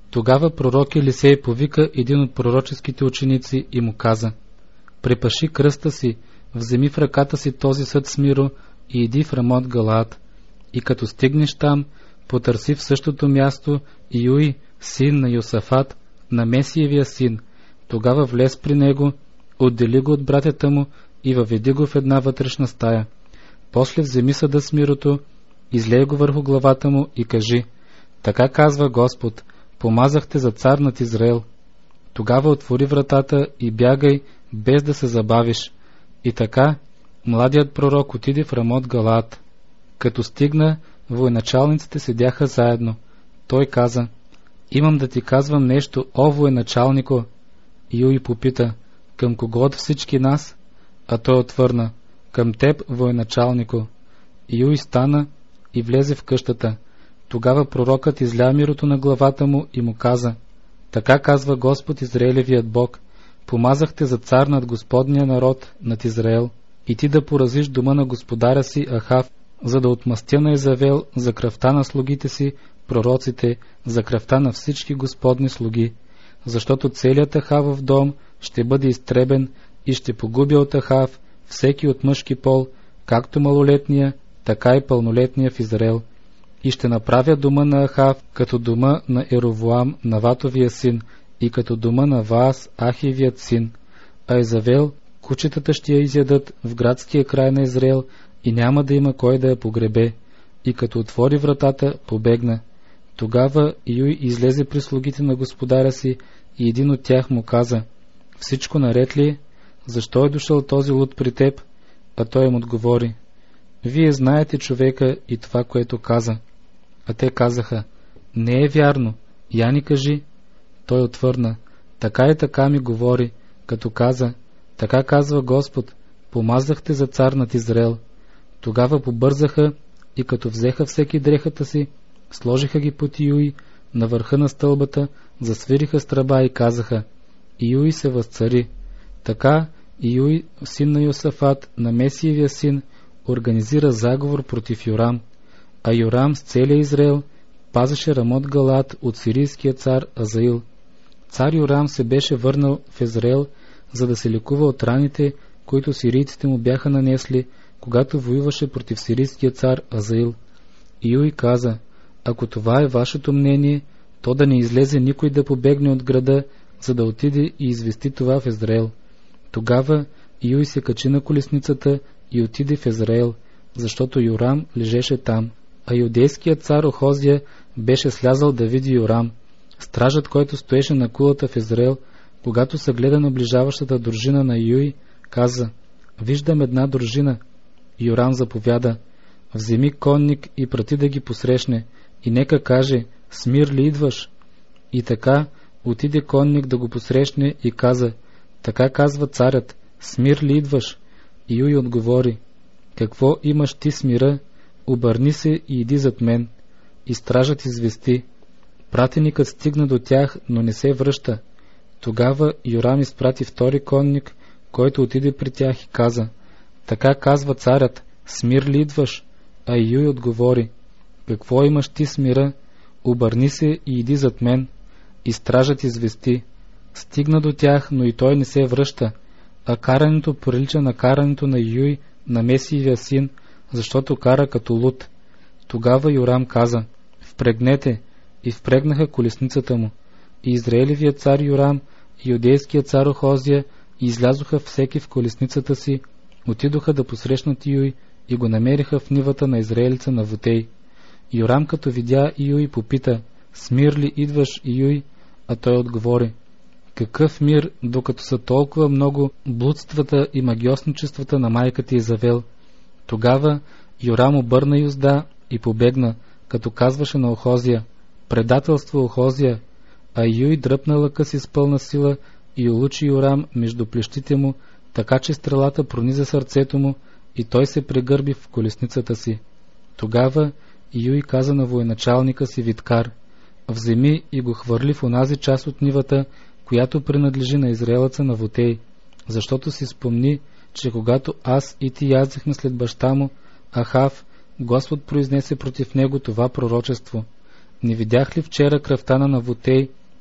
Тогава пророк Елисей повика един от пророческите ученици и му каза: препаши кръста си, вземи в ръката си този съд с миро и иди в Рамот Галаад. И като стигнеш там, потърси в същото място Юй, син на Йосафат, на Месиевия син. Тогава влез при него, отдели го от братята му и въведи го в една вътрешна стая. После вземи съда с мирото, излей го върху главата му и кажи: така казва Господ, помазахте за цар над Израел. Тогава отвори вратата и бягай, без да се забавиш. И така младият пророк отиде в Рамот Галаад. Като стигна, военачалниците седяха заедно. Той каза: имам да ти казвам нещо, о военачалнико. Юй попита: към кого от всички нас? А той отвърна: към теб, военачалнико. Юй стана и влезе в къщата. Тогава пророкът изля мирото на главата му и му каза: така казва Господ Израилевият Бог, помазахте за цар над Господния народ, над Израел, и ти да поразиш дома на господаря си Ахав, за да отмъстя на Изавел за кръвта на слугите си, пророците, за кръвта на всички Господни слуги, защото целият Ахавов дом ще бъде изтребен и ще погуби от Ахав всеки от мъжки пол, както малолетния, така и пълнолетния в Израел. И ще направя дома на Ахав като дома на Еровоам, Наватовия син, и като дома на Ваас, Ахивият син. А Изавел, кучетата ще я изядат в градския край на Израел и няма да има кой да я погребе. И като отвори вратата, побегна. Тогава Юй излезе при слугите на господаря си и един от тях му каза: всичко наред ли е? Защо е дошъл този луд при теб? А той им отговори: вие знаете човека и това, което каза. А те казаха: не е вярно, я ни кажи. Той отвърна: така и така ми говори, като каза: така казва Господ, помазахте за цар над Израел. Тогава побързаха и като взеха всеки дрехата си, сложиха ги под Юй на върха на стълбата, засвириха с тръба и казаха: Юй се възцари. Така Юй, син на Йосафат, на Месиевия син, организира заговор против Йорам, а Йорам с целия Израел пазеше Рамот Галаад от сирийския цар Азаил. Цар Йорам се беше върнал в Израел, за да се лекува от раните, които сирийците му бяха нанесли, когато воюваше против сирийския цар Азаил. Юй каза: ако това е вашето мнение, то да не излезе никой да побегне от града, за да отиде и извести това в Израел. Тогава Юй се качи на колесницата и отиде в Израел, защото Йорам лежеше там. А юдейският цар Охозия беше слязал да види Йорам. Стражът, който стоеше на кулата в Израел, когато съгледа наближаващата дружина на Юй, каза: виждам една дружина. Йорам заповяда: вземи конник и прати да ги посрещне, и нека каже: с мир ли идваш? И така отиде конник да го посрещне и каза: така казва царят, с мир ли идваш? И Юй отговори: какво имаш ти с мира? Обърни се и иди зад мен. И стражът извести. Пратеникът стигна до тях, но не се връща. Тогава Йорам изпрати втори конник, който отиде при тях и каза: така казва царят, с мир ли идваш? А Юй отговори: какво имаш ти с мира? Обърни се и иди зад мен. И стражът извести. Стигна до тях, но и той не се връща, а карането прилича на карането на Юй, на Месиевия син, защото кара като луд. Тогава Йорам каза: впрегнете, и впрегнаха колесницата му. И Израилевият цар Йорам и юдейският цар Охозия излязоха всеки в колесницата си, отидоха да посрещнат Юй и го намериха в нивата на израелица на Вотей. Йорам като видя Юй, попита: с мир ли идваш, Юй? А той отговори: какъв мир, докато са толкова много блудствата и магиосничествата на майката Изавел? Тогава Йорам обърна юзда и побегна, като казваше на Охозия: предателство, Охозия! А Юй дръпна лъка си с пълна сила и улучи Йорам между плещите му, така че стрелата прониза сърцето му и той се прегърби в колесницата си. Тогава Юй каза на военачалника си Виткар: вземи и го хвърли в онази част от нивата, която принадлежи на израелеца на Вотей, защото си спомни, че когато аз и ти яздихме след баща му, Ахав, Господ произнесе против него това пророчество: не видях ли вчера кръвта на Навотей,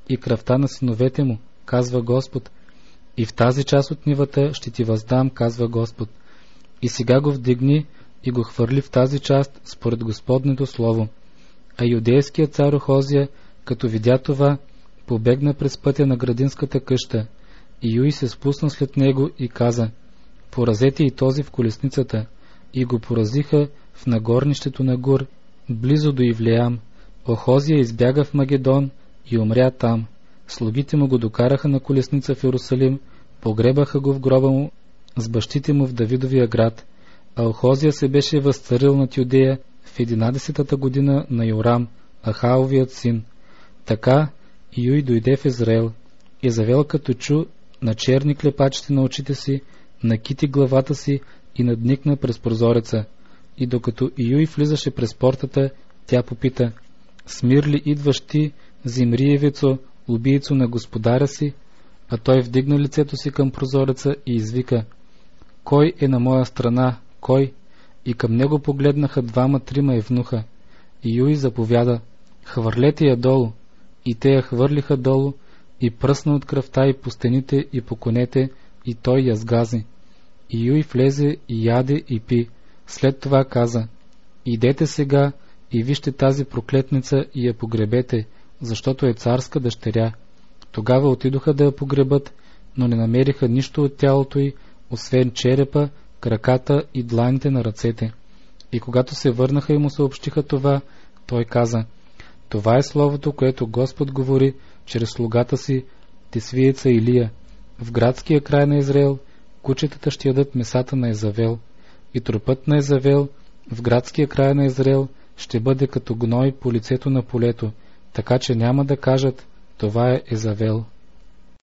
и кръвта на синовете му, казва Господ. И в тази част от нивата ще ти въздам, казва Господ. И сега го вдигни и го хвърли в тази част според Господнето слово. А юдейският цар Охозия, като видя това, побегна през пътя на градинската къща. И Юй се спусна след него и каза: поразете и този в колесницата. И го поразиха в нагорнището на Гур, близо до Ивлеям. Охозия избяга в Магедон и умря там. Слугите му го докараха на колесница в Иерусалим, погребаха го в гроба му с бащите му в Давидовия град. А Охозия се беше възцарил над Юдея в 11-та година на Йорам, Ахаовият син. Така Юй дойде в Израел. Изавел като чу, начерни клепачите на очите си, накити главата си и надникна през прозореца. И докато Юй влизаше през портата, тя попита: смир ли идваш ти, Зимриевицо, убийцо на господаря си? А той вдигна лицето си към прозореца и извика: кой е на моя страна, кой? И към него погледнаха 2-3 евнуха. И Юй заповяда: хвърлете я долу. И те я хвърлиха долу, и пръсна от кръвта и по стените и по конете, и той я сгази. И Юй влезе и яде и пи. След това каза: идете сега и вижте тази проклетница и я погребете, защото е царска дъщеря. Тогава отидоха да я погребат, но не намериха нищо от тялото й, освен черепа, краката и дланите на ръцете. И когато се върнаха и му съобщиха това, той каза: това е словото, което Господ говори чрез слугата си Тисвиеца Илия. В градския край на Израел кучетата ще ядат месата на Езавел, и трупът на Езавел в градския край на Израел ще бъде като гной по лицето на полето, така че няма да кажат: това е Езавел.